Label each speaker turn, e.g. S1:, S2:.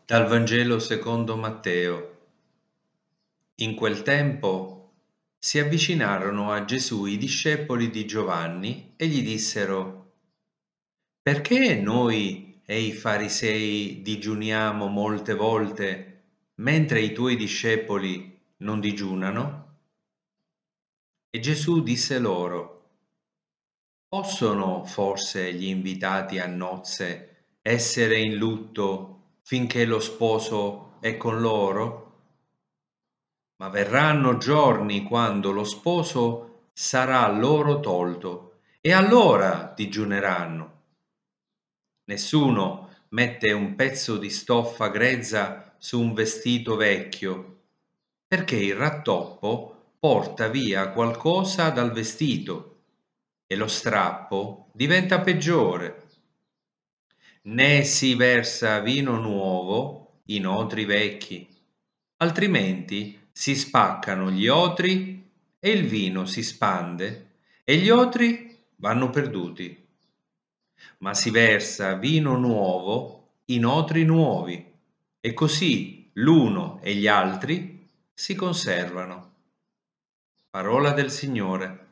S1: Dal Vangelo secondo Matteo. In quel tempo si avvicinarono a Gesù i discepoli di Giovanni e gli dissero: Perché noi e i farisei digiuniamo molte volte, mentre i tuoi discepoli non digiunano? E Gesù disse loro: Possono forse gli invitati a nozze essere in lutto finché lo sposo è con loro? Ma verranno giorni quando lo sposo sarà loro tolto, e allora digiuneranno. Nessuno mette un pezzo di stoffa grezza su un vestito vecchio, perché il rattoppo porta via qualcosa dal vestito e lo strappo diventa peggiore. Né si versa vino nuovo in otri vecchi, altrimenti si spaccano gli otri e il vino si spande e gli otri vanno perduti. Ma si versa vino nuovo in otri nuovi e così l'uno e gli altri si conservano. Parola del Signore.